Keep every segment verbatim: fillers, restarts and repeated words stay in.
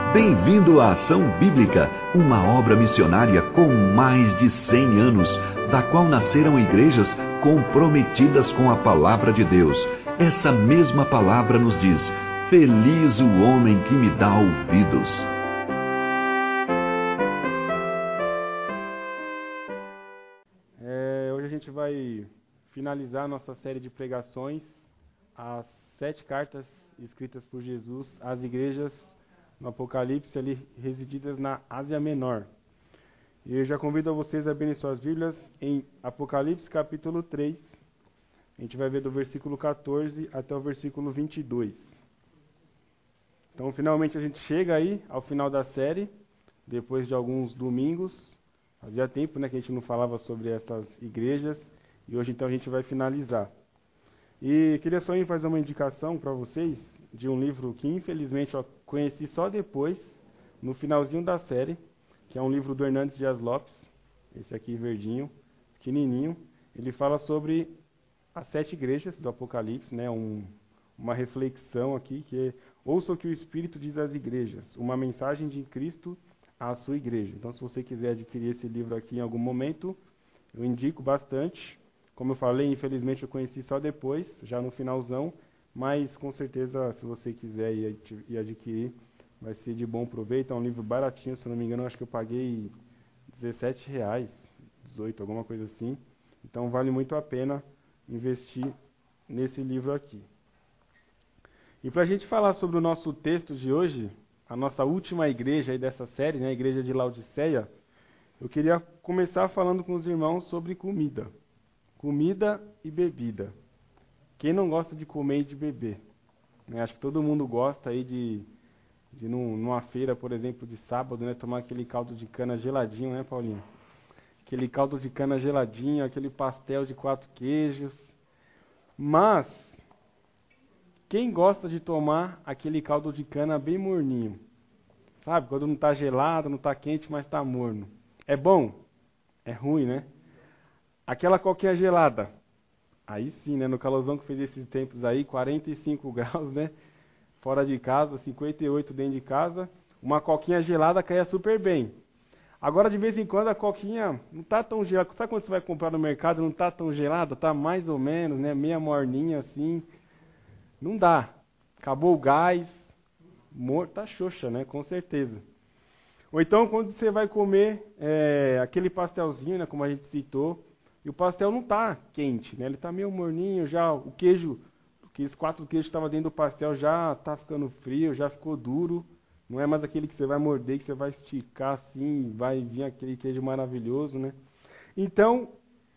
Bem-vindo à Ação Bíblica, uma obra missionária com mais de cem anos, da qual nasceram igrejas comprometidas com a Palavra de Deus. Essa mesma palavra nos diz: feliz o homem que me dá ouvidos. É, hoje a gente vai finalizar a nossa série de pregações, as sete cartas escritas por Jesus às igrejas no Apocalipse, ali resididas na Ásia Menor. E eu já convido a vocês a abrirem suas Bíblias em Apocalipse capítulo três. A gente vai ver do versículo quatorze até o versículo vinte e dois. Então, finalmente a gente chega aí ao final da série, depois de alguns domingos. Fazia tempo, né, que a gente não falava sobre essas igrejas, e hoje então a gente vai finalizar. E queria só fazer uma indicação para vocês de um livro que infelizmente eu conheci só depois, no finalzinho da série, que é um livro do Hernandes Dias Lopes, esse aqui verdinho, pequenininho. Ele fala sobre as sete igrejas do Apocalipse, né, um, uma reflexão aqui, que é: ouça o que o Espírito diz às igrejas, uma mensagem de Cristo à sua igreja. Então, se você quiser adquirir esse livro aqui em algum momento, eu indico bastante. Como eu falei, infelizmente eu conheci só depois, já no finalzão, mas com certeza, se você quiser ir adquirir, vai ser de bom proveito. É um livro baratinho, se eu não me engano, eu acho que eu paguei dezessete reais, dezoito, alguma coisa assim. Então vale muito a pena investir nesse livro aqui. E para a gente falar sobre o nosso texto de hoje, a nossa última igreja aí dessa série, né, a igreja de Laodiceia, eu queria começar falando com os irmãos sobre comida. Comida e bebida. Quem não gosta de comer e de beber? Né, acho que todo mundo gosta aí de, de num, numa feira, por exemplo, de sábado, né, tomar aquele caldo de cana geladinho, né, Paulinho? Aquele caldo de cana geladinho, aquele pastel de quatro queijos. Mas quem gosta de tomar aquele caldo de cana bem morninho? Sabe, quando não está gelado, não está quente, mas está morno. É bom? É ruim, né? Aquela coquinha gelada. Aí sim, né? No calorzão que fez esses tempos aí, quarenta e cinco graus, né? Fora de casa, cinquenta e oito dentro de casa. Uma coquinha gelada caia super bem. Agora, de vez em quando, a coquinha não está tão gelada. Sabe quando você vai comprar no mercado, não está tão gelada? Está mais ou menos, né? Meia morninha assim. Não dá. Acabou o gás. Morto, tá xoxa, né? Com certeza. Ou então, quando você vai comer é, aquele pastelzinho, né? Como a gente citou, e o pastel não tá quente, né? Ele tá meio morninho já. O queijo, aqueles quatro queijos que estavam dentro do pastel já tá ficando frio, já ficou duro. Não é mais aquele que você vai morder, que você vai esticar assim, vai vir aquele queijo maravilhoso, né? Então,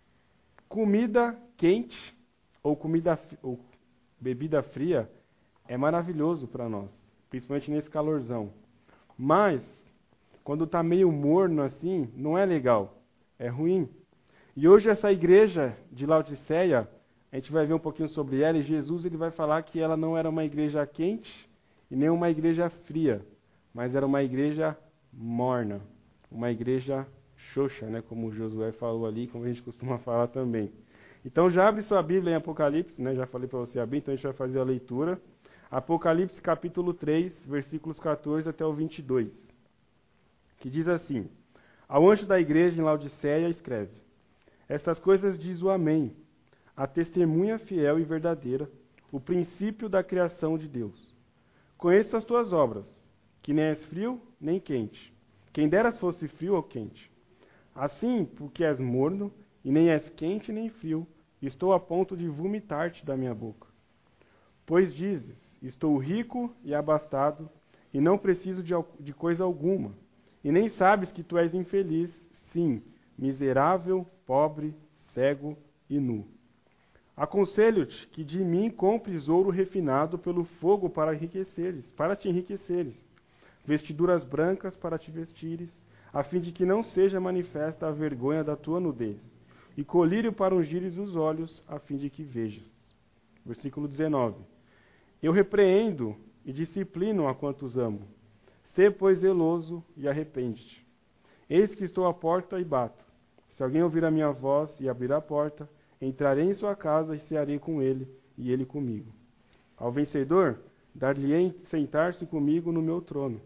comida quente ou comida ou bebida fria é maravilhoso para nós, principalmente nesse calorzão. Mas, quando está meio morno assim, não é legal, é ruim. E hoje essa igreja de Laodiceia, a gente vai ver um pouquinho sobre ela, e Jesus ele vai falar que ela não era uma igreja quente e nem uma igreja fria, mas era uma igreja morna, uma igreja xoxa, né, como o Josué falou ali, como a gente costuma falar também. Então já abre sua Bíblia em Apocalipse, né, já falei para você abrir, então a gente vai fazer a leitura. Apocalipse capítulo três, versículos quatorze até o vinte e dois, que diz assim: ao anjo da igreja em Laodiceia escreve: estas coisas diz o Amém, a testemunha fiel e verdadeira, o princípio da criação de Deus. Conheço as tuas obras, que nem és frio nem quente. Quem deras fosse frio ou quente. Assim, porque és morno, e nem és quente nem frio, estou a ponto de vomitar-te da minha boca. Pois dizes: estou rico e abastado, e não preciso de, de coisa alguma. E nem sabes que tu és infeliz, sim, miserável, pobre, cego e nu. Aconselho-te que de mim compres ouro refinado pelo fogo para enriqueceres, para te enriqueceres, vestiduras brancas para te vestires, a fim de que não seja manifesta a vergonha da tua nudez, e colírio para ungires os olhos, a fim de que vejas. Versículo dezenove. Eu repreendo e disciplino a quantos amo. Sê, pois, zeloso e arrepende-te. Eis que estou à porta e bato. Se alguém ouvir a minha voz e abrir a porta, entrarei em sua casa e cearei com ele, e ele comigo. Ao vencedor, dar-lhe-ei sentar-se comigo no meu trono,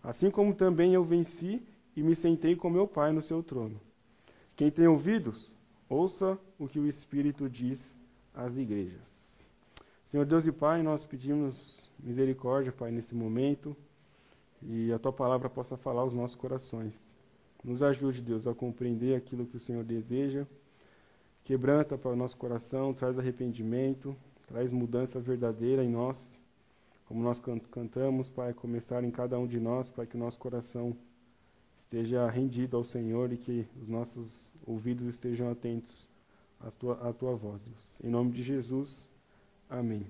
assim como também eu venci e me sentei com meu Pai no seu trono. Quem tem ouvidos, ouça o que o Espírito diz às igrejas. Senhor Deus e Pai, nós pedimos misericórdia, Pai, nesse momento, e a Tua palavra possa falar aos nossos corações. Nos ajude, Deus, a compreender aquilo que o Senhor deseja. Quebranta para o nosso coração, traz arrependimento, traz mudança verdadeira em nós. Como nós cantamos, Pai, começar em cada um de nós, para que o nosso coração esteja rendido ao Senhor e que os nossos ouvidos estejam atentos à Tua, à tua voz, Deus. Em nome de Jesus, amém.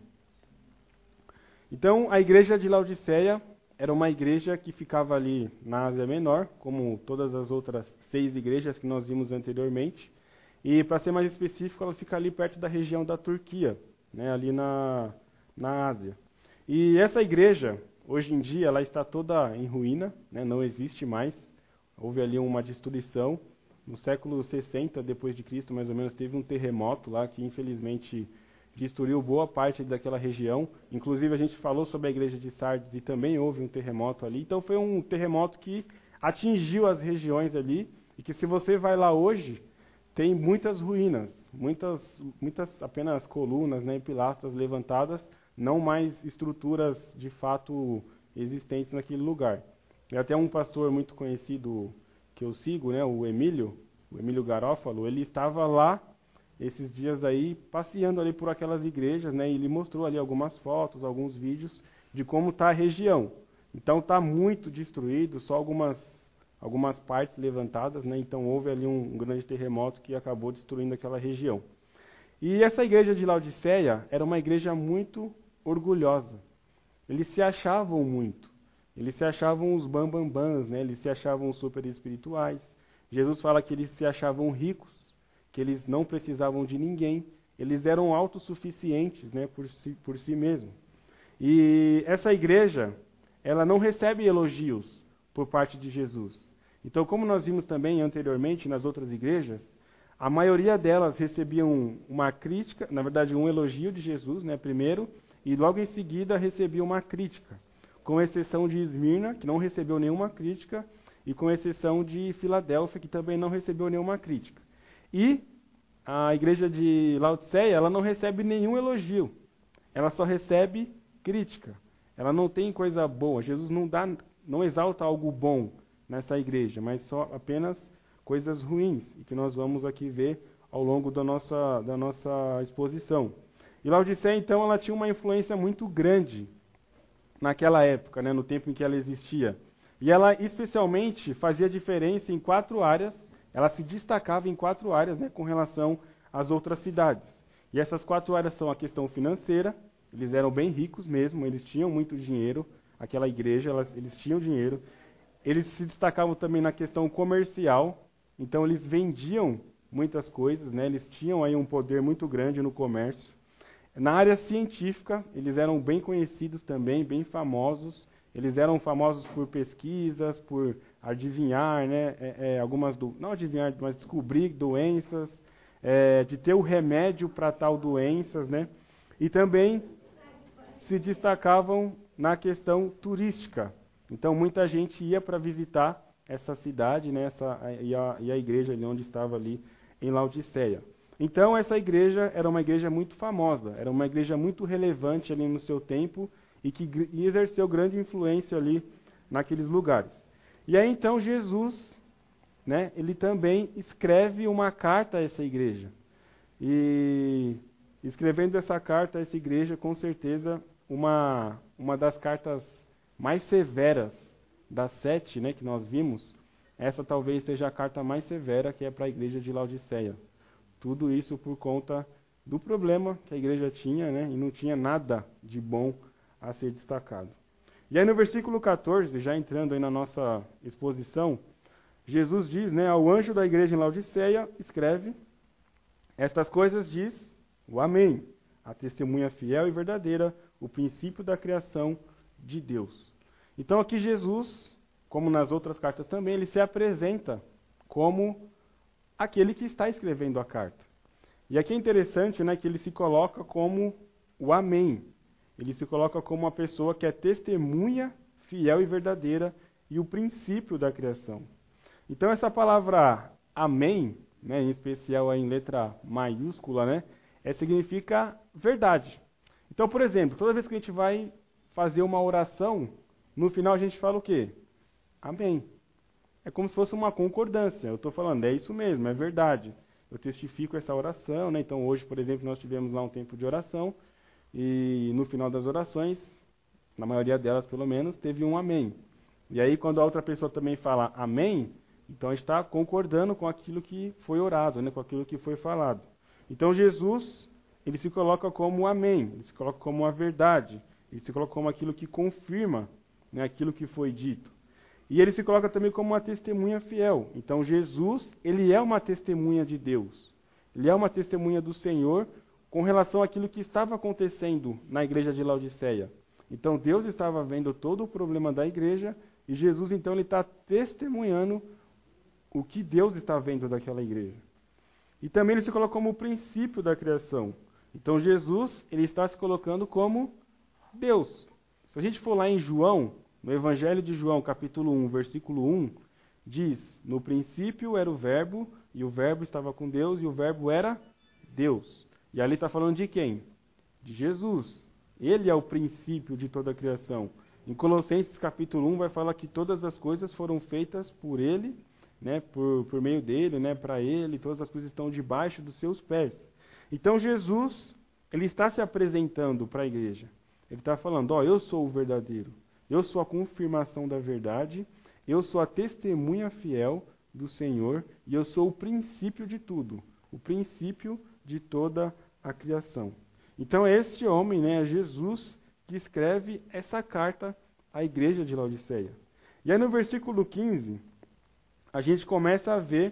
Então, a igreja de Laodiceia era uma igreja que ficava ali na Ásia Menor, como todas as outras seis igrejas que nós vimos anteriormente. E, para ser mais específico, ela fica ali perto da região da Turquia, né, ali na, na Ásia. E essa igreja, hoje em dia, ela está toda em ruína, né, não existe mais. Houve ali uma destruição. No século sessenta depois de Cristo, mais ou menos, teve um terremoto lá que, infelizmente, destruiu boa parte daquela região. Inclusive, a gente falou sobre a igreja de Sardes e também houve um terremoto ali. Então, foi um terremoto que atingiu as regiões ali e que, se você vai lá hoje, tem muitas ruínas, muitas, muitas apenas colunas, né, pilastras levantadas, não mais estruturas de fato existentes naquele lugar. E até um pastor muito conhecido que eu sigo, né, o Emílio, o Emílio Garófalo, ele estava lá esses dias aí, passeando ali por aquelas igrejas, né, e ele mostrou ali algumas fotos, alguns vídeos de como está a região. Então está muito destruído, só algumas, algumas partes levantadas, né, então houve ali um, um grande terremoto que acabou destruindo aquela região. E essa igreja de Laodiceia era uma igreja muito orgulhosa. Eles se achavam muito. Eles se achavam os bambambãs, né, eles se achavam super espirituais. Jesus fala que eles se achavam ricos, que eles não precisavam de ninguém, eles eram autossuficientes, né, por si, por si mesmos. E essa igreja, ela não recebe elogios por parte de Jesus. Então, como nós vimos também anteriormente nas outras igrejas, a maioria delas recebiam uma crítica, na verdade um elogio de Jesus, né, primeiro, e logo em seguida recebiam uma crítica, com exceção de Esmirna, que não recebeu nenhuma crítica, e com exceção de Filadélfia, que também não recebeu nenhuma crítica. E a igreja de Laodiceia, ela não recebe nenhum elogio. Ela só recebe crítica. Ela não tem coisa boa. Jesus não dá, não exalta algo bom nessa igreja, mas só apenas coisas ruins, e que nós vamos aqui ver ao longo da nossa, da nossa exposição. E Laodiceia, então, ela tinha uma influência muito grande naquela época, né, no tempo em que ela existia. E ela especialmente fazia diferença em quatro áreas. Ela se destacava em quatro áreas, né, com relação às outras cidades. E essas quatro áreas são a questão financeira. Eles eram bem ricos mesmo, eles tinham muito dinheiro. Aquela igreja, elas, eles tinham dinheiro. Eles se destacavam também na questão comercial. Então, eles vendiam muitas coisas, né, eles tinham aí um poder muito grande no comércio. Na área científica, eles eram bem conhecidos também, bem famosos. Eles eram famosos por pesquisas, por adivinhar, né, é, é, algumas do, não adivinhar, mas descobrir doenças, é, de ter o remédio para tal doenças, né? E também se destacavam na questão turística. Então muita gente ia para visitar essa cidade, né, essa, e, a, e a igreja ali onde estava ali em Laodiceia. Então essa igreja era uma igreja muito famosa, era uma igreja muito relevante ali no seu tempo, e que e exerceu grande influência ali naqueles lugares. E aí então Jesus, né, ele também escreve uma carta a essa igreja. E escrevendo essa carta a essa igreja, com certeza, uma, uma das cartas mais severas das sete, né, que nós vimos, essa talvez seja a carta mais severa, que é para a igreja de Laodiceia. Tudo isso por conta do problema que a igreja tinha, né, e não tinha nada de bom a ser destacado. E aí no versículo catorze, já entrando aí na nossa exposição, Jesus diz, né, ao anjo da igreja em Laodiceia, escreve, estas coisas diz o Amém, a testemunha fiel e verdadeira, o princípio da criação de Deus. Então aqui Jesus, como nas outras cartas também, ele se apresenta como aquele que está escrevendo a carta. E aqui é interessante, né, que ele se coloca como o Amém. Ele se coloca como uma pessoa que é testemunha fiel e verdadeira e o princípio da criação. Então essa palavra amém, né, em especial aí em letra maiúscula, né, é, significa verdade. Então, por exemplo, toda vez que a gente vai fazer uma oração, no final a gente fala o quê? Amém. É como se fosse uma concordância. Eu estou falando, é isso mesmo, é verdade. Eu testifico essa oração, né? Então hoje, por exemplo, nós tivemos lá um tempo de oração, e no final das orações, na maioria delas pelo menos, teve um amém. E aí quando a outra pessoa também fala amém, então está concordando com aquilo que foi orado, né? Com aquilo que foi falado. Então Jesus, ele se coloca como amém, ele se coloca como a verdade, ele se coloca como aquilo que confirma, né, aquilo que foi dito. E ele se coloca também como uma testemunha fiel. Então Jesus, ele é uma testemunha de Deus. Ele é uma testemunha do Senhor com relação àquilo que estava acontecendo na igreja de Laodiceia. Então Deus estava vendo todo o problema da igreja e Jesus então ele está testemunhando o que Deus está vendo daquela igreja. E também ele se coloca como o princípio da criação. Então Jesus, ele está se colocando como Deus. Se a gente for lá em João, no Evangelho de João, capítulo um, versículo um, diz, no princípio era o verbo, e o verbo estava com Deus, e o verbo era Deus. E ali está falando de quem? De Jesus. Ele é o princípio de toda a criação. Em Colossenses capítulo um vai falar que todas as coisas foram feitas por ele, né, por, por meio dele, né, para ele, todas as coisas estão debaixo dos seus pés. Então Jesus, ele está se apresentando para a igreja. Ele está falando, ó, eu sou o verdadeiro, eu sou a confirmação da verdade, eu sou a testemunha fiel do Senhor e eu sou o princípio de tudo, o princípio de toda a criação. Então é este homem, né, é Jesus, que escreve essa carta à igreja de Laodiceia. E aí no versículo quinze, a gente começa a ver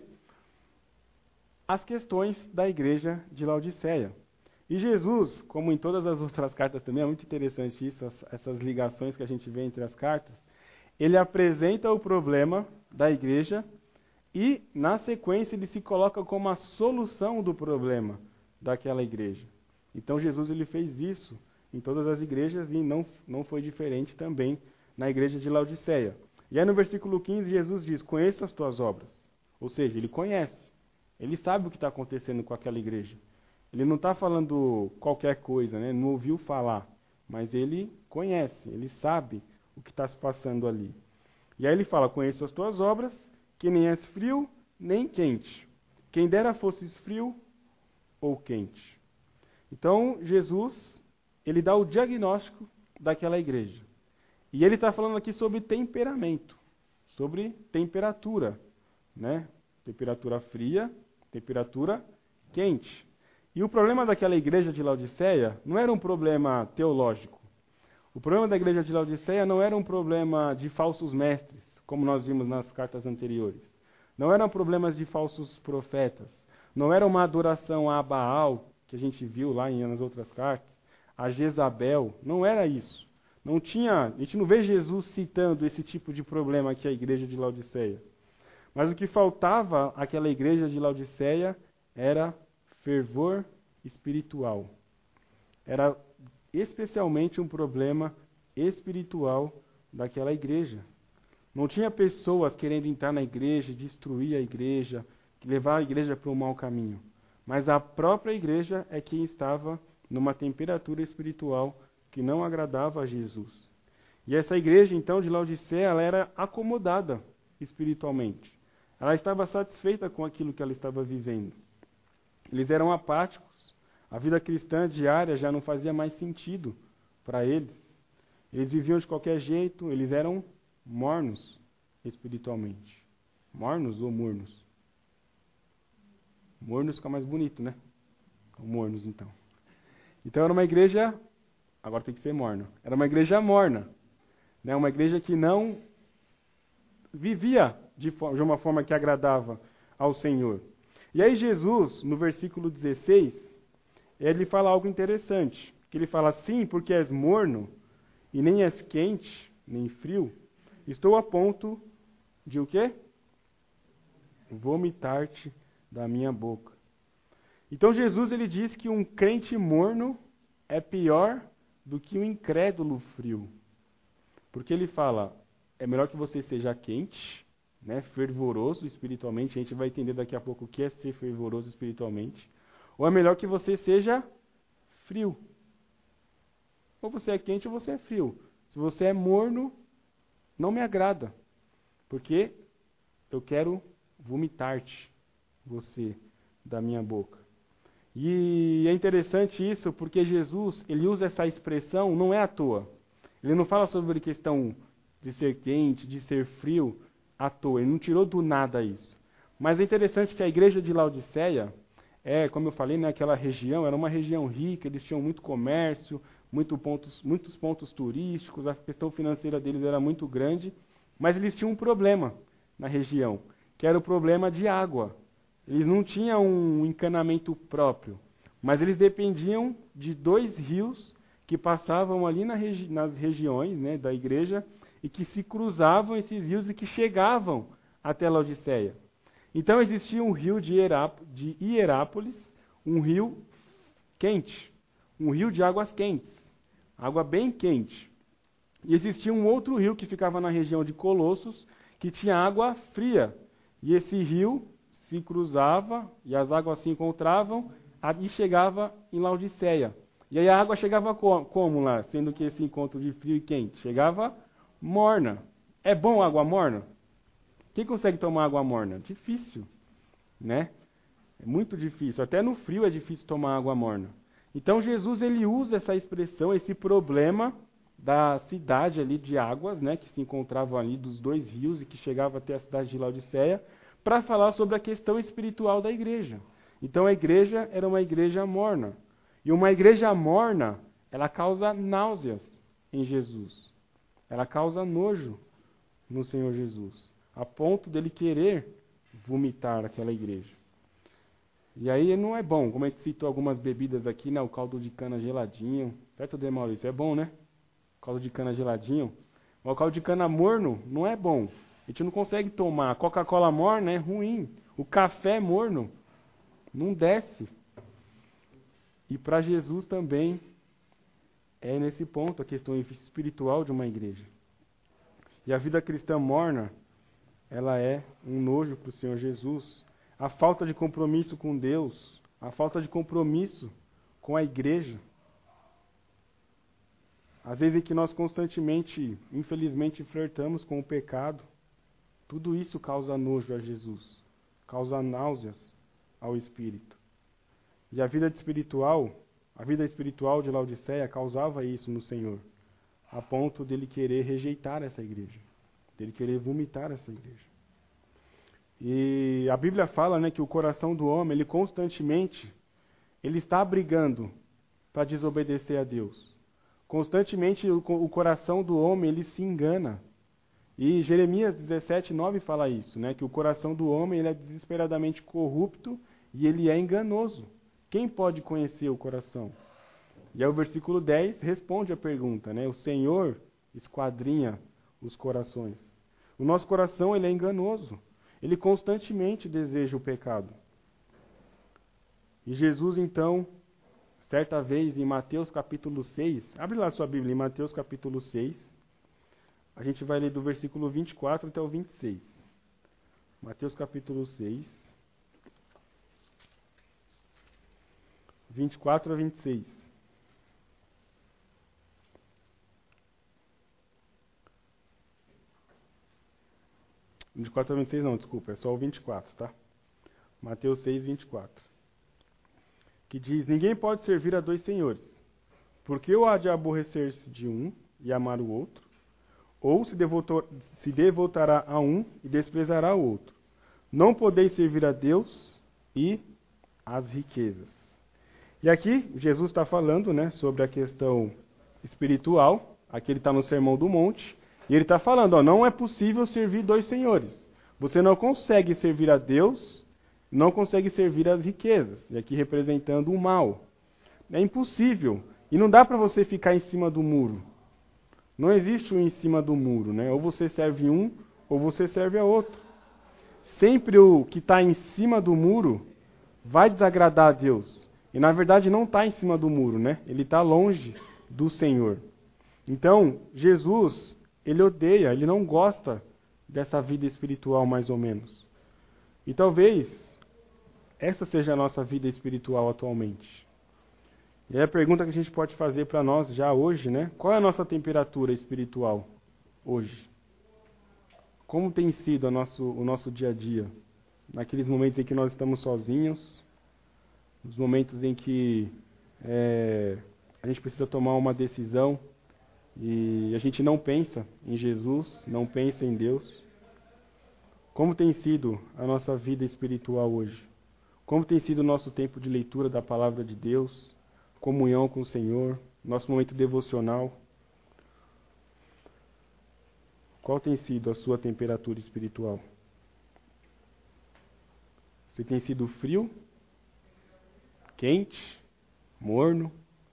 as questões da igreja de Laodiceia. E Jesus, como em todas as outras cartas também, é muito interessante isso, essas ligações que a gente vê entre as cartas, ele apresenta o problema da igreja e, na sequência, ele se coloca como a solução do problema daquela igreja. Então Jesus ele fez isso em todas as igrejas e não, não foi diferente também na igreja de Laodiceia. E aí no versículo quinze, Jesus diz, conheço as tuas obras. Ou seja, ele conhece. Ele sabe o que está acontecendo com aquela igreja. Ele não está falando qualquer coisa, né? Não ouviu falar. Mas ele conhece, ele sabe o que está se passando ali. E aí ele fala, conheço as tuas obras, que nem és frio, nem quente. Quem dera fosses frio ou quente. Então, Jesus, ele dá o diagnóstico daquela igreja. E ele está falando aqui sobre temperamento, sobre temperatura, né? Temperatura fria, temperatura quente. E o problema daquela igreja de Laodiceia não era um problema teológico. O problema da igreja de Laodiceia não era um problema de falsos mestres, como nós vimos nas cartas anteriores. Não eram problemas de falsos profetas. Não era uma adoração a Baal, que a gente viu lá nas outras cartas, a Jezabel. Não era isso. Não tinha, a gente não vê Jesus citando esse tipo de problema aqui à igreja de Laodiceia. Mas o que faltava àquela igreja de Laodiceia era fervor espiritual. Era especialmente um problema espiritual daquela igreja. Não tinha pessoas querendo entrar na igreja, destruir a igreja, levar a igreja para um mau caminho. Mas a própria igreja é quem estava numa temperatura espiritual que não agradava a Jesus. E essa igreja, então, de Laodiceia, ela era acomodada espiritualmente. Ela estava satisfeita com aquilo que ela estava vivendo. Eles eram apáticos. A vida cristã diária já não fazia mais sentido para eles. Eles viviam de qualquer jeito, eles eram mornos espiritualmente. Mornos ou mornos? Mornos fica mais bonito, né? Mornos, então. Então era uma igreja, agora tem que ser morna. Era uma igreja morna, né? Uma igreja que não vivia de, de uma forma que agradava ao Senhor. E aí Jesus, no versículo dezesseis, ele fala algo interessante. Que ele fala assim, porque és morno, e nem és quente, nem frio, estou a ponto de o quê? Vomitar-te da minha boca. Então Jesus ele diz que um crente morno é pior do que um incrédulo frio. Porque ele fala, é melhor que você seja quente, né, fervoroso espiritualmente, a gente vai entender daqui a pouco o que é ser fervoroso espiritualmente, ou é melhor que você seja frio. Ou você é quente ou você é frio. Se você é morno, não me agrada, porque eu quero vomitar-te, você, da minha boca. E é interessante isso, porque Jesus, ele usa essa expressão, não é à toa. Ele não fala sobre questão de ser quente, de ser frio, à toa. Ele não tirou do nada isso. Mas é interessante que a igreja de Laodiceia, é, como eu falei, naquela região, era uma região rica, eles tinham muito comércio, muito pontos, muitos pontos turísticos, a questão financeira deles era muito grande, mas eles tinham um problema na região, que era o problema de água. Eles não tinham um encanamento próprio, mas eles dependiam de dois rios que passavam ali na regi- nas regiões, né, da igreja e que se cruzavam esses rios e que chegavam até Laodiceia. Então existia um rio de, Hieráp- de Hierápolis, um rio quente, um rio de águas quentes, água bem quente. E existia um outro rio que ficava na região de Colossos, que tinha água fria. E esse rio se cruzava e as águas se encontravam e chegava em Laodiceia. E aí a água chegava como, como lá, sendo que esse encontro de frio e quente? Chegava morna. É bom água morna? Quem consegue tomar água morna? Difícil, né? É muito difícil. Até no frio é difícil tomar água morna. Então Jesus ele usa essa expressão, esse problema da cidade ali de águas, né, que se encontravam ali dos dois rios e que chegava até a cidade de Laodiceia, para falar sobre a questão espiritual da igreja. Então a igreja era uma igreja morna. E uma igreja morna, ela causa náuseas em Jesus. Ela causa nojo no Senhor Jesus, a ponto dele querer vomitar aquela igreja. E aí não é bom, como a gente citou algumas bebidas aqui, né, o caldo de cana geladinho, certo, Dê Maurício? É bom, né? Caldo de cana geladinho. Mas o caldo de cana morno não é bom. A gente não consegue tomar. A Coca-Cola morna é ruim. O café morno não desce. E para Jesus também é nesse ponto a questão espiritual de uma igreja. E a vida cristã morna, ela é um nojo para o Senhor Jesus. A falta de compromisso com Deus, a falta de compromisso com a igreja. Às vezes em que nós constantemente, infelizmente, flertamos com o pecado, tudo isso causa nojo a Jesus, causa náuseas ao Espírito. E a vida espiritual, a vida espiritual de Laodiceia causava isso no Senhor, a ponto dele querer rejeitar essa igreja, dele querer vomitar essa igreja. E a Bíblia fala, né, que o coração do homem, ele constantemente, ele está brigando para desobedecer a Deus. Constantemente o, o coração do homem, ele se engana. E Jeremias dezessete, nove fala isso, né, que o coração do homem ele é desesperadamente corrupto e ele é enganoso. Quem pode conhecer o coração? E aí o versículo dez responde a pergunta, né, o Senhor esquadrinha os corações. O nosso coração ele é enganoso. Ele constantemente deseja o pecado. E Jesus, então, certa vez em Mateus capítulo seis, abre lá sua Bíblia em Mateus capítulo seis, a gente vai ler do versículo vinte e quatro até o vinte e seis. Mateus capítulo seis, vinte e quatro a vinte e seis. vinte e quatro a vinte e seis não, desculpa, é só o vinte e quatro, tá? Mateus seis, vinte e quatro. Que diz, ninguém pode servir a dois senhores, porque ou há de aborrecer-se de um e amar o outro, ou se, devotor, se devotará a um e desprezará o outro. Não podeis servir a Deus e às riquezas. E aqui, Jesus está falando, né, sobre a questão espiritual, aqui ele está no Sermão do Monte, e ele está falando, ó, não é possível servir dois senhores. Você não consegue servir a Deus, não consegue servir às riquezas. E aqui representando o mal. É impossível. E não dá para você ficar em cima do muro. Não existe um em cima do muro, né? Ou você serve um, ou você serve a outro. Sempre o que está em cima do muro vai desagradar a Deus. E na verdade não está em cima do muro, né? Ele está longe do Senhor. Então, Jesus, ele odeia, ele não gosta dessa vida espiritual mais ou menos. E talvez essa seja a nossa vida espiritual atualmente. E aí a pergunta que a gente pode fazer para nós já hoje, né? Qual é a nossa temperatura espiritual hoje? Como tem sido a nosso, o nosso dia a dia? Naqueles momentos em que nós estamos sozinhos, nos momentos em que é, a gente precisa tomar uma decisão e a gente não pensa em Jesus, não pensa em Deus. Como tem sido a nossa vida espiritual hoje? Como tem sido o nosso tempo de leitura da Palavra de Deus, comunhão com o Senhor, nosso momento devocional? Qual tem sido a sua temperatura espiritual? Você tem sido frio, quente, morno?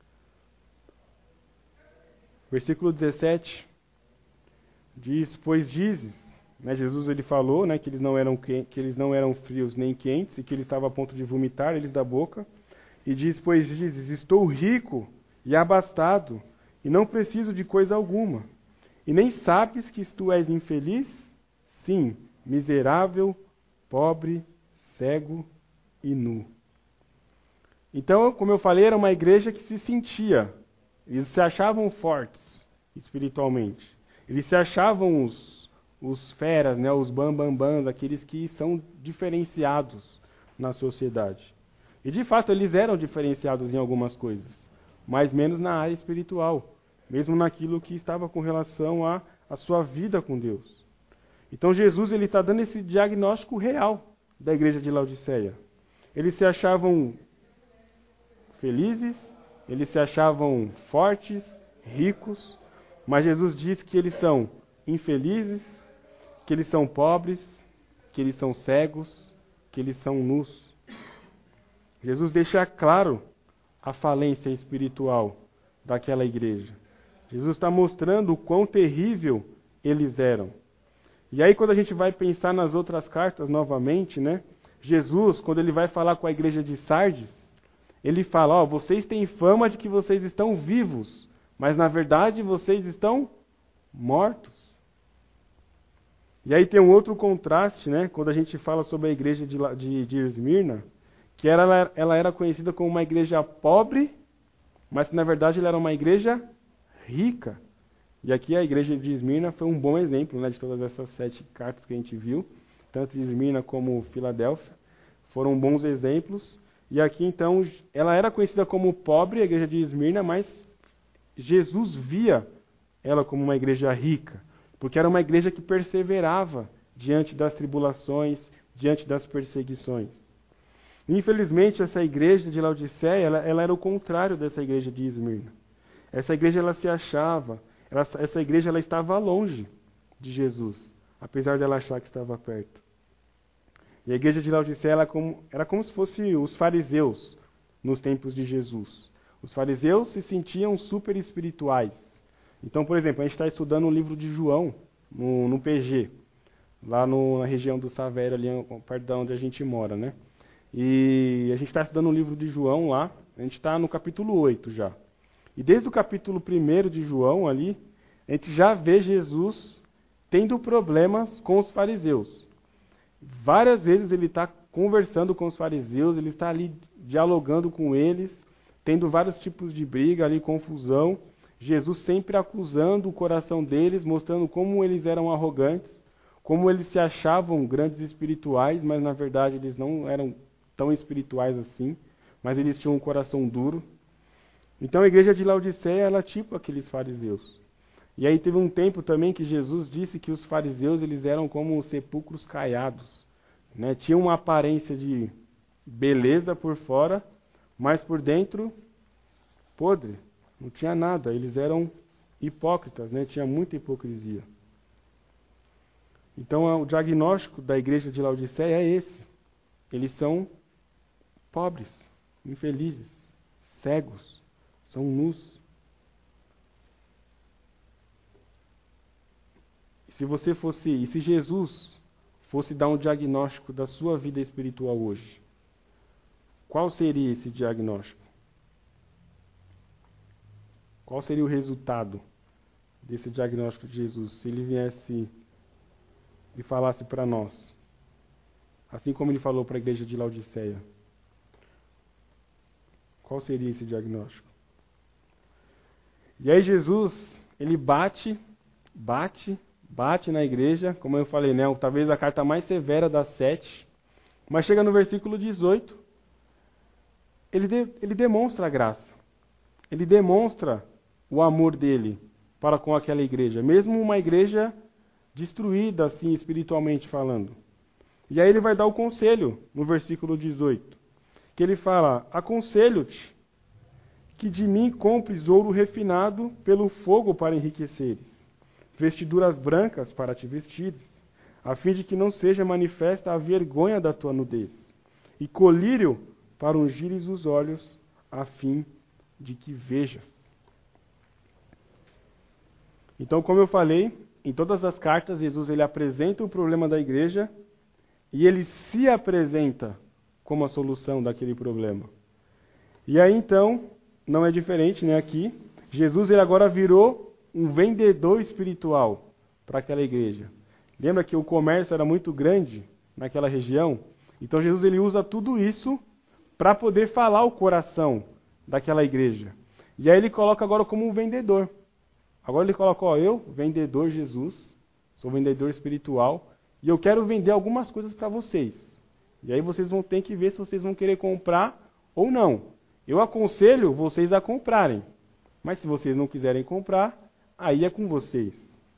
Versículo dezessete diz: pois dizes, né, Jesus ele falou, né, que eles não eram que, que eles não eram frios nem quentes e que ele estava a ponto de vomitar eles da boca. E diz: pois dizes, estou rico e abastado e não preciso de coisa alguma. E nem sabes que tu és infeliz? Sim, miserável, pobre, cego e nu. Então, como eu falei, era uma igreja que se sentia, eles se achavam fortes espiritualmente. Eles se achavam os, os feras, né, os bambambãs, aqueles que são diferenciados na sociedade. E de fato eles eram diferenciados em algumas coisas, mas menos na área espiritual, mesmo naquilo que estava com relação à, à sua vida com Deus. Então Jesus ele está dando esse diagnóstico real da igreja de Laodiceia. Eles se achavam felizes, eles se achavam fortes, ricos, mas Jesus diz que eles são infelizes, que eles são pobres, que eles são cegos, que eles são nus. Jesus deixa claro a falência espiritual daquela igreja. Jesus está mostrando o quão terrível eles eram. E aí quando a gente vai pensar nas outras cartas novamente, né? Jesus, quando ele vai falar com a igreja de Sardes, ele fala, ó, vocês têm fama de que vocês estão vivos, mas na verdade vocês estão mortos. E aí tem um outro contraste, né? Quando a gente fala sobre a igreja de, de, de Esmirna, que ela, ela era conhecida como uma igreja pobre, mas que na verdade ela era uma igreja rica. E aqui a igreja de Esmirna foi um bom exemplo, né, de todas essas sete cartas que a gente viu, tanto de Esmirna como Filadélfia, foram bons exemplos. E aqui então ela era conhecida como pobre, a igreja de Esmirna, mas Jesus via ela como uma igreja rica, porque era uma igreja que perseverava diante das tribulações, diante das perseguições. Infelizmente, essa igreja de Laodiceia, ela, ela era o contrário dessa igreja de Esmirna. Essa igreja ela se achava, ela, essa igreja ela estava longe de Jesus, apesar dela achar que estava perto. E a igreja de Laodiceia ela como, era como se fosse os fariseus nos tempos de Jesus. Os fariseus se sentiam super espirituais. Então, por exemplo, a gente está estudando o livro de João no, no P G, lá no, na região do Savério, ali perto de onde a gente mora, né? E a gente está estudando o livro de João lá, a gente está no capítulo oito já. E desde o capítulo primeiro de João ali, a gente já vê Jesus tendo problemas com os fariseus. Várias vezes ele está conversando com os fariseus, ele está ali dialogando com eles, tendo vários tipos de briga ali, confusão. Jesus sempre acusando o coração deles, mostrando como eles eram arrogantes, como eles se achavam grandes espirituais, mas na verdade eles não eram tão espirituais assim, mas eles tinham um coração duro. Então a igreja de Laodiceia era tipo aqueles fariseus. E aí teve um tempo também que Jesus disse que os fariseus eles eram como os sepulcros caiados, né? Tinham uma aparência de beleza por fora, mas por dentro podre, não tinha nada. Eles eram hipócritas, né? Tinha muita hipocrisia. Então o diagnóstico da igreja de Laodiceia é esse. Eles são pobres, infelizes, cegos, são nus. Se você fosse, e se Jesus fosse dar um diagnóstico da sua vida espiritual hoje, qual seria esse diagnóstico? Qual seria o resultado desse diagnóstico de Jesus, se ele viesse e falasse para nós, assim como ele falou para a igreja de Laodiceia, qual seria esse diagnóstico? E aí Jesus, ele bate, bate, bate na igreja, como eu falei, né? Talvez a carta mais severa das sete, mas chega no versículo dezoito, ele, de, ele demonstra a graça, ele demonstra o amor dele para com aquela igreja, mesmo uma igreja destruída, assim, espiritualmente falando. E aí ele vai dar o conselho, no versículo dezoito, que ele fala: aconselho-te que de mim compres ouro refinado pelo fogo para enriqueceres, vestiduras brancas para te vestires, a fim de que não seja manifesta a vergonha da tua nudez, e colírio para ungires os olhos, a fim de que vejas. Então, como eu falei, em todas as cartas, Jesus ele apresenta o problema da igreja e ele se apresenta como a solução daquele problema. E aí, então, não é diferente, né? Aqui, Jesus ele agora virou um vendedor espiritual para aquela igreja. Lembra que o comércio era muito grande naquela região? Então, Jesus ele usa tudo isso para poder falar o coração daquela igreja. E aí ele coloca agora como um vendedor. Agora ele coloca, ó, eu, vendedor Jesus, sou vendedor espiritual, e eu quero vender algumas coisas para vocês. E aí vocês vão ter que ver se vocês vão querer comprar ou não. Eu aconselho vocês a comprarem. Mas se vocês não quiserem comprar, aí é com vocês.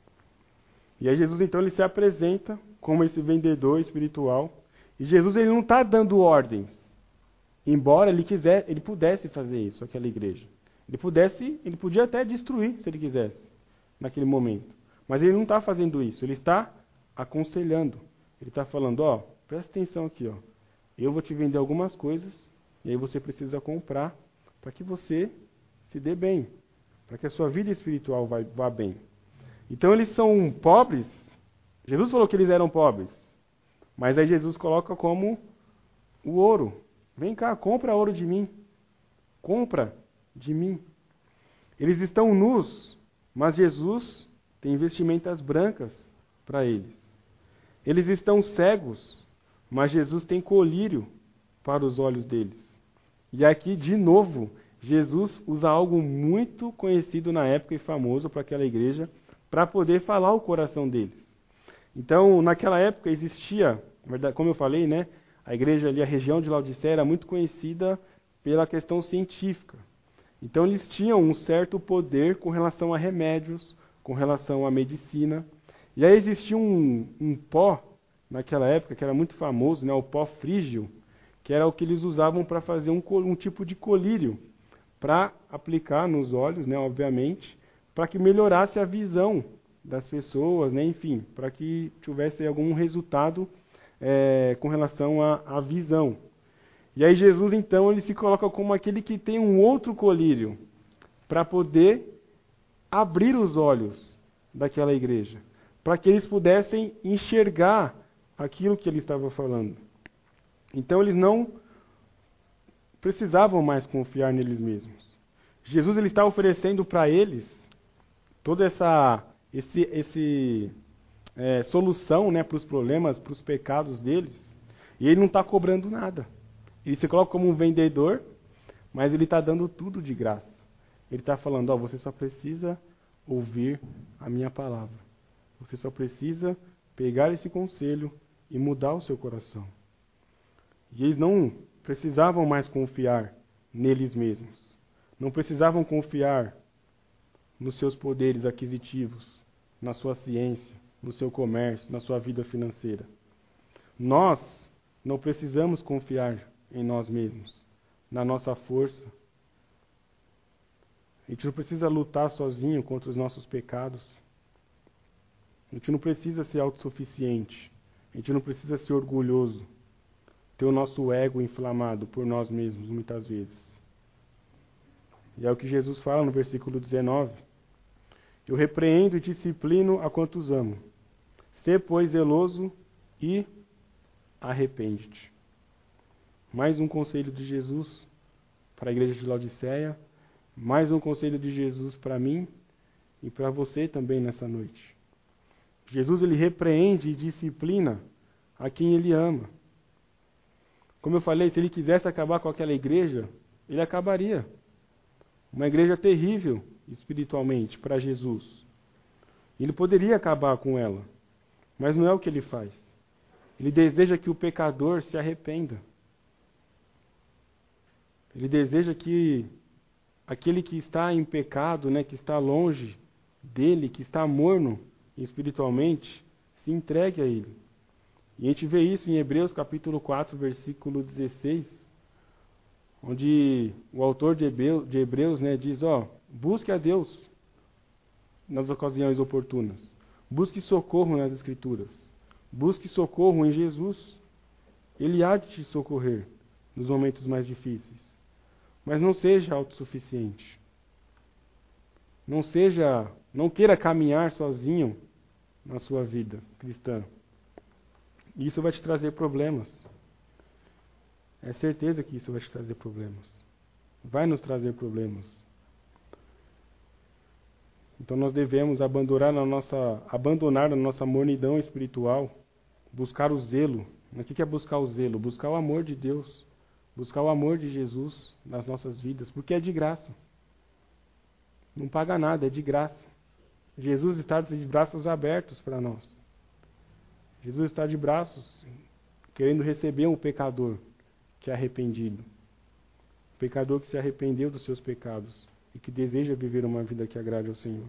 E aí Jesus então ele se apresenta como esse vendedor espiritual. E Jesus ele não está dando ordens. Embora ele quiser, ele pudesse fazer isso, aquela igreja. Ele pudesse, ele podia até destruir, se ele quisesse, naquele momento. Mas ele não está fazendo isso, ele está aconselhando. Ele está falando, ó, presta atenção aqui, ó. Eu vou te vender algumas coisas, e aí você precisa comprar para que você se dê bem, para que a sua vida espiritual vá, vá bem. Então eles são pobres. Jesus falou que eles eram pobres, mas aí Jesus coloca como o ouro. Vem cá, compra ouro de mim. Compra de mim. Eles estão nus, mas Jesus tem vestimentas brancas para eles. Eles estão cegos, mas Jesus tem colírio para os olhos deles. E aqui, de novo, Jesus usa algo muito conhecido na época e famoso para aquela igreja, para poder falar o coração deles. Então, naquela época existia, como eu falei, né, a igreja ali, a região de Laodiceia, era muito conhecida pela questão científica. Então eles tinham um certo poder com relação a remédios, com relação à medicina. E aí existia um, um pó, naquela época, que era muito famoso, né, o pó frígio, que era o que eles usavam para fazer um, um tipo de colírio, para aplicar nos olhos, né, obviamente, para que melhorasse a visão das pessoas, né, enfim, para que tivesse algum resultado é, com relação à, à visão. E aí Jesus, então, ele se coloca como aquele que tem um outro colírio para poder abrir os olhos daquela igreja, para que eles pudessem enxergar aquilo que ele estava falando. Então eles não precisavam mais confiar neles mesmos. Jesus ele está oferecendo para eles toda essa esse, esse, é, solução, né, para os problemas, para os pecados deles, e ele não está cobrando nada. Ele se coloca como um vendedor, mas ele está dando tudo de graça. Ele está falando, ó, você só precisa ouvir a minha palavra. Você só precisa pegar esse conselho e mudar o seu coração. E eles não precisavam mais confiar neles mesmos. Não precisavam confiar nos seus poderes aquisitivos, na sua ciência, no seu comércio, na sua vida financeira. Nós não precisamos confiar em nós mesmos, na nossa força. A gente não precisa lutar sozinho contra os nossos pecados. A gente não precisa ser autossuficiente. A gente não precisa ser orgulhoso, ter o nosso ego inflamado por nós mesmos, muitas vezes. E é o que Jesus fala no versículo dezenove. Eu repreendo e disciplino a quantos amo. Sê, pois, zeloso e arrepende-te. Mais um conselho de Jesus para a igreja de Laodiceia, mais um conselho de Jesus para mim e para você também nessa noite. Jesus, ele repreende e disciplina a quem ele ama. Como eu falei, se ele quisesse acabar com aquela igreja, ele acabaria. Uma igreja terrível espiritualmente para Jesus. Ele poderia acabar com ela, mas não é o que ele faz. Ele deseja que o pecador se arrependa. Ele deseja que aquele que está em pecado, né, que está longe dele, que está morno espiritualmente, se entregue a ele. E a gente vê isso em Hebreus capítulo quatro, versículo dezesseis, onde o autor de Hebreus, de Hebreus né, diz, ó, busque a Deus nas ocasiões oportunas. Busque socorro nas Escrituras. Busque socorro em Jesus. Ele há de te socorrer nos momentos mais difíceis. Mas não seja autossuficiente. Não seja, não queira caminhar sozinho na sua vida cristã. Isso vai te trazer problemas. É certeza que isso vai te trazer problemas. Vai nos trazer problemas. Então nós devemos abandonar na nossa, abandonar na nossa mornidão espiritual, buscar o zelo. O que é buscar o zelo? Buscar o amor de Deus. Buscar o amor de Jesus nas nossas vidas, porque é de graça. Não paga nada, é de graça. Jesus está de braços abertos para nós. Jesus está de braços querendo receber um pecador que é arrependido. Um pecador que se arrependeu dos seus pecados e que deseja viver uma vida que agrade ao Senhor.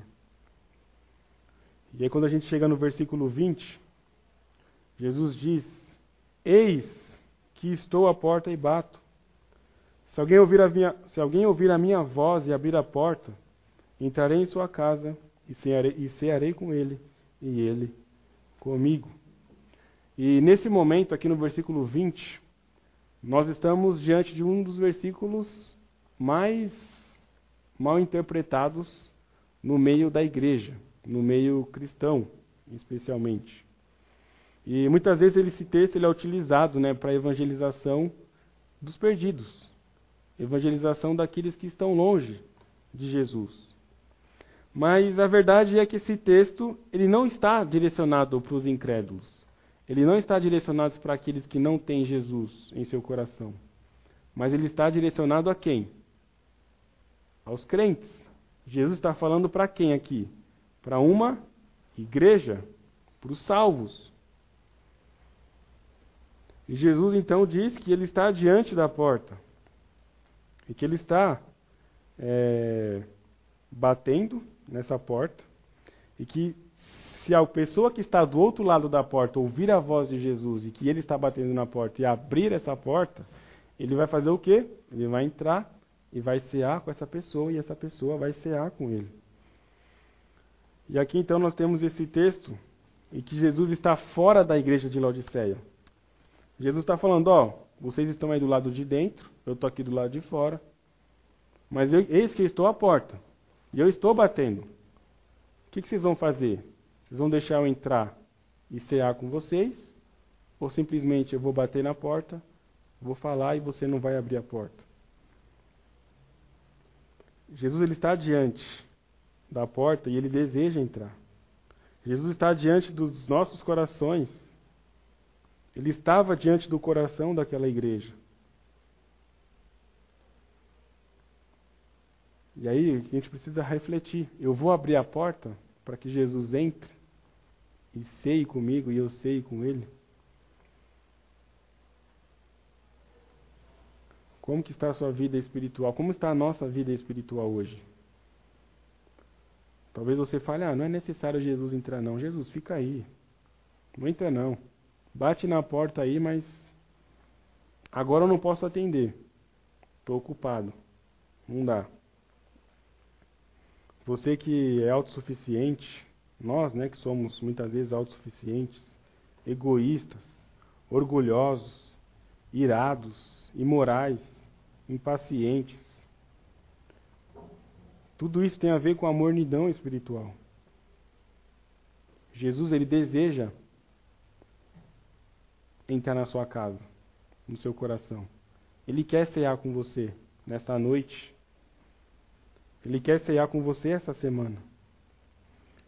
E aí quando a gente chega no versículo vinte, Jesus diz, eis que estou à porta e bato. Se alguém ouvir a minha, se alguém ouvir a minha voz e abrir a porta, entrarei em sua casa e cearei, e cearei com ele e ele comigo. E nesse momento, aqui no versículo vinte, nós estamos diante de um dos versículos mais mal interpretados no meio da igreja, no meio cristão, especialmente. E muitas vezes esse texto ele é utilizado, né, para a evangelização dos perdidos, evangelização daqueles que estão longe de Jesus. Mas a verdade é que esse texto ele não está direcionado para os incrédulos. Ele não está direcionado para aqueles que não têm Jesus em seu coração. Mas ele está direcionado a quem? Aos crentes. Jesus está falando para quem aqui? Para uma igreja, para os salvos. E Jesus então diz que ele está diante da porta. E que ele está é, batendo nessa porta. E que se a pessoa que está do outro lado da porta ouvir a voz de Jesus e que ele está batendo na porta e abrir essa porta, ele vai fazer o quê? Ele vai entrar e vai cear com essa pessoa e essa pessoa vai cear com ele. E aqui então nós temos esse texto em que Jesus está fora da igreja de Laodiceia. Jesus está falando, ó, vocês estão aí do lado de dentro, eu estou aqui do lado de fora, mas eu, eis que eu estou à porta e eu estou batendo. O que, que vocês vão fazer? Vocês vão deixar eu entrar e cear com vocês? Ou simplesmente eu vou bater na porta, vou falar e você não vai abrir a porta? Jesus ele está diante da porta e ele deseja entrar. Jesus está diante dos nossos corações. Ele estava diante do coração daquela igreja. E aí a gente precisa refletir. Eu vou abrir a porta para que Jesus entre e ceie comigo e eu ceie com ele? Como que está a sua vida espiritual? Como está a nossa vida espiritual hoje? Talvez você fale, ah, não é necessário Jesus entrar não. Jesus, fica aí. Não entra não. Bate na porta aí, mas agora eu não posso atender. Estou ocupado. Não dá. Você que é autossuficiente, nós, né, que somos muitas vezes autossuficientes, egoístas, orgulhosos, irados, imorais, impacientes. Tudo isso tem a ver com a mornidão espiritual. Jesus, ele deseja entrar na sua casa, no seu coração. Ele quer cear com você nesta noite. Ele quer cear com você essa semana.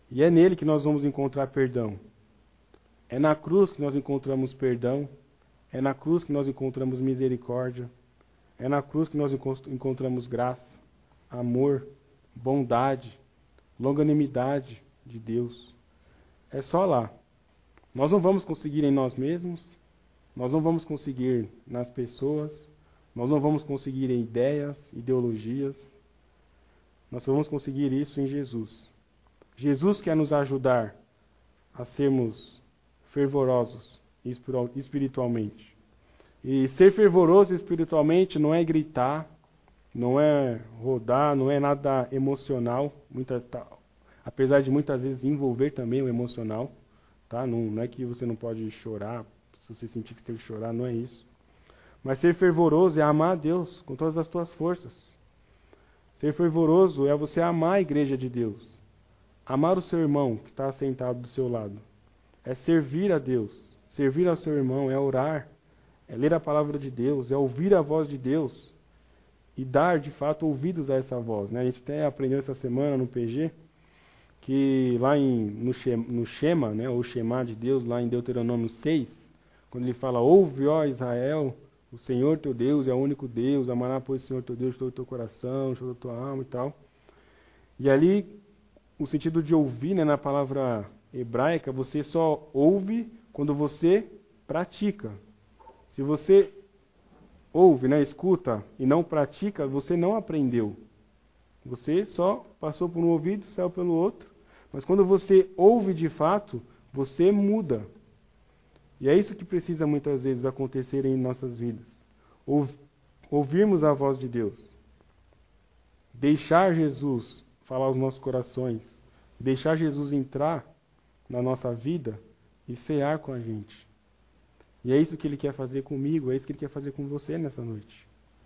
E é nele que nós vamos encontrar perdão. É na cruz que nós encontramos perdão. É na cruz que nós encontramos misericórdia. É na cruz que nós encontramos graça, amor, bondade, longanimidade de Deus. É só lá. Nós não vamos conseguir em nós mesmos, nós não vamos conseguir nas pessoas, nós não vamos conseguir em ideias, ideologias. Nós só vamos conseguir isso em Jesus. Jesus quer nos ajudar a sermos fervorosos espiritualmente. E ser fervoroso espiritualmente não é gritar, não é rodar, não é nada emocional, muitas, tá, apesar de muitas vezes envolver também o emocional. Tá? Não, não é que você não pode chorar, se você sentir que tem que chorar, não é isso. Mas ser fervoroso é amar a Deus com todas as tuas forças. Ser fervoroso é você amar a igreja de Deus. Amar o seu irmão que está sentado do seu lado. É servir a Deus. Servir ao seu irmão é orar, é ler a palavra de Deus, é ouvir a voz de Deus e dar, de fato, ouvidos a essa voz. Né? A gente até aprendeu essa semana no P G que lá em, no, Shema, no Shema, né, ou Shema de Deus, lá em Deuteronômio seis, quando ele fala, ouve, ó Israel, o Senhor teu Deus é o único Deus, amará, pois, o Senhor teu Deus de todo o teu coração, de toda a tua alma e tal. E ali, o sentido de ouvir, né, na palavra hebraica, você só ouve quando você pratica. Se você ouve, né, escuta e não pratica, você não aprendeu. Você só passou por um ouvido, saiu pelo outro. Mas quando você ouve de fato, você muda. E é isso que precisa muitas vezes acontecer em nossas vidas. Ouvirmos a voz de Deus. Deixar Jesus falar aos nossos corações. Deixar Jesus entrar na nossa vida e cear com a gente. E é isso que Ele quer fazer comigo, é isso que Ele quer fazer com você nessa noite.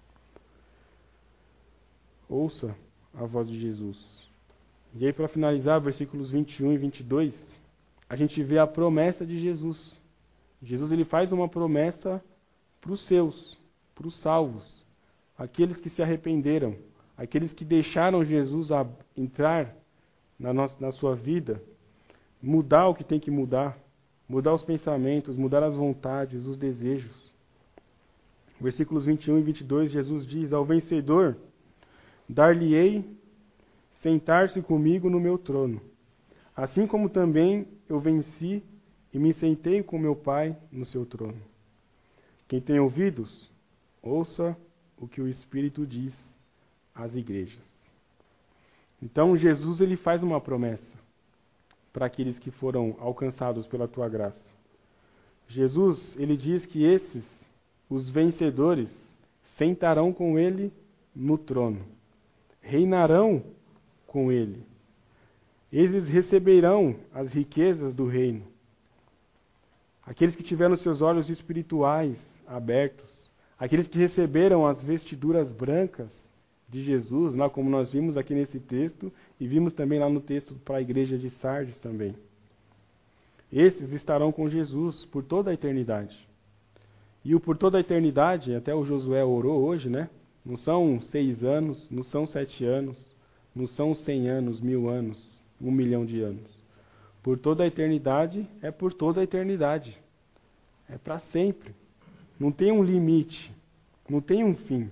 Ouça a voz de Jesus. E aí, para finalizar, versículos vinte e um e vinte e dois, a gente vê a promessa de Jesus. Jesus ele faz uma promessa para os seus, para os salvos, aqueles que se arrependeram, aqueles que deixaram Jesus a entrar na, nossa, na sua vida, mudar o que tem que mudar, mudar os pensamentos, mudar as vontades, os desejos. Versículos vinte e um e vinte e dois, Jesus diz, ao vencedor, dar-lhe-ei sentar-se comigo no meu trono, assim como também eu venci e me sentei com meu Pai no seu trono. Quem tem ouvidos, ouça o que o Espírito diz às igrejas. Então Jesus ele faz uma promessa para aqueles que foram alcançados pela tua graça. Jesus ele diz que esses, os vencedores, sentarão com ele no trono, reinarão com ele. Eles receberão as riquezas do reino. Aqueles que tiveram seus olhos espirituais abertos, aqueles que receberam as vestiduras brancas de Jesus, lá como nós vimos aqui nesse texto, e vimos também lá no texto para a igreja de Sardes também. Esses estarão com Jesus por toda a eternidade. E o por toda a eternidade, até o Josué orou hoje, né? Não são seis anos, não são sete anos, não são cem anos, mil anos, um milhão de anos. Por toda a eternidade é por toda a eternidade. É para sempre. Não tem um limite. Não tem um fim.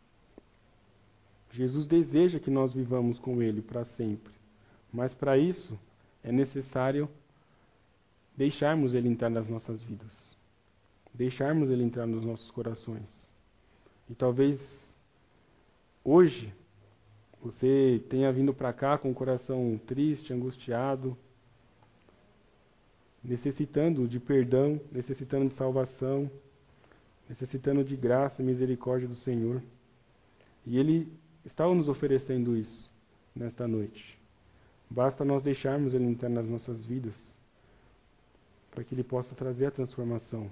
Jesus deseja que nós vivamos com Ele para sempre. Mas para isso é necessário deixarmos Ele entrar nas nossas vidas. Deixarmos Ele entrar nos nossos corações. E talvez hoje você tenha vindo para cá com o coração triste, angustiado, necessitando de perdão, necessitando de salvação, necessitando de graça e misericórdia do Senhor. E Ele está nos oferecendo isso nesta noite. Basta nós deixarmos Ele entrar nas nossas vidas, para que Ele possa trazer a transformação.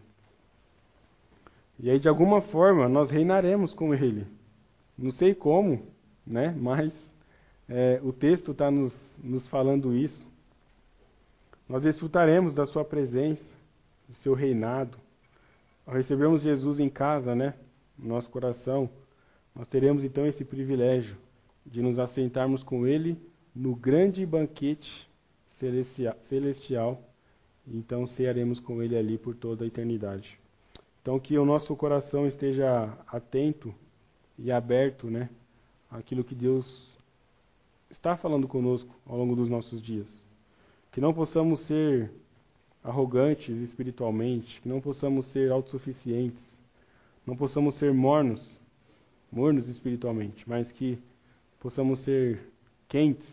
E aí, de alguma forma, nós reinaremos com Ele. Não sei como, né? Mas é, o texto está nos, nos falando isso. Nós desfrutaremos da sua presença, do seu reinado. Ao recebermos Jesus em casa, né, no nosso coração, nós teremos então esse privilégio de nos assentarmos com Ele no grande banquete celestia- celestial, então cearemos com Ele ali por toda a eternidade. Então que o nosso coração esteja atento e aberto, né, àquilo que Deus está falando conosco ao longo dos nossos dias. Que não possamos ser arrogantes espiritualmente, que não possamos ser autossuficientes, não possamos ser mornos, mornos espiritualmente, mas que possamos ser quentes,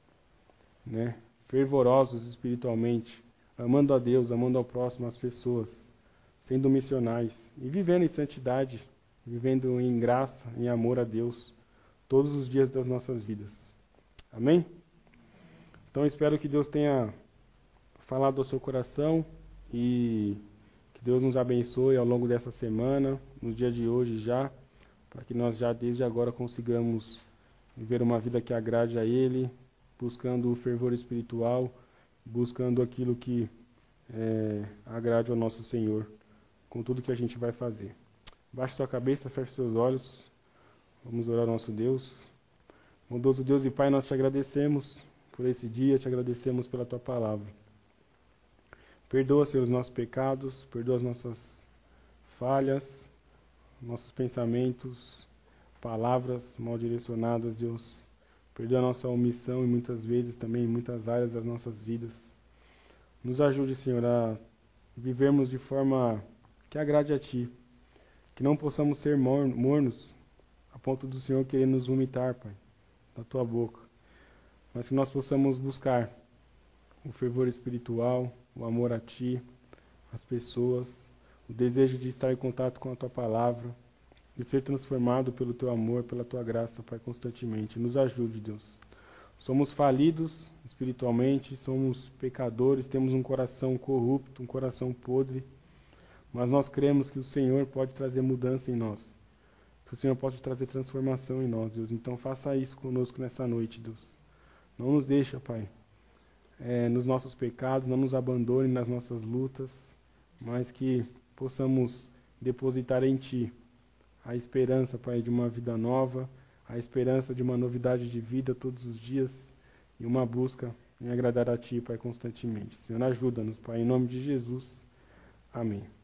né, fervorosos espiritualmente, amando a Deus, amando ao próximo, as pessoas, sendo missionais e vivendo em santidade, vivendo em graça, em amor a Deus, todos os dias das nossas vidas. Amém? Então espero que Deus tenha falado ao seu coração e que Deus nos abençoe ao longo dessa semana, no dia de hoje já, para que nós já desde agora consigamos viver uma vida que agrade a Ele, buscando o fervor espiritual, buscando aquilo que é, agrade ao nosso Senhor, com tudo que a gente vai fazer. Baixe sua cabeça, feche seus olhos, vamos orar ao nosso Deus. Bondoso Deus e Pai, nós te agradecemos por esse dia, te agradecemos pela Tua palavra. Perdoa, Senhor, os nossos pecados, perdoa as nossas falhas, nossos pensamentos, palavras mal direcionadas, Deus. Perdoa a nossa omissão e muitas vezes também em muitas áreas das nossas vidas. Nos ajude, Senhor, a vivermos de forma que agrade a Ti, que não possamos ser mornos a ponto do Senhor querer nos vomitar, Pai, da Tua boca, mas que nós possamos buscar o fervor espiritual, o amor a Ti, as pessoas, o desejo de estar em contato com a Tua palavra, de ser transformado pelo Teu amor, pela Tua graça, Pai, constantemente. Nos ajude, Deus. Somos falidos espiritualmente, somos pecadores, temos um coração corrupto, um coração podre, mas nós cremos que o Senhor pode trazer mudança em nós, que o Senhor pode trazer transformação em nós, Deus. Então faça isso conosco nessa noite, Deus. Não nos deixa, Pai, é, nos nossos pecados, não nos abandone nas nossas lutas, mas que possamos depositar em Ti a esperança, Pai, de uma vida nova, a esperança de uma novidade de vida todos os dias e uma busca em agradar a Ti, Pai, constantemente. Senhor, ajuda-nos, Pai, em nome de Jesus. Amém.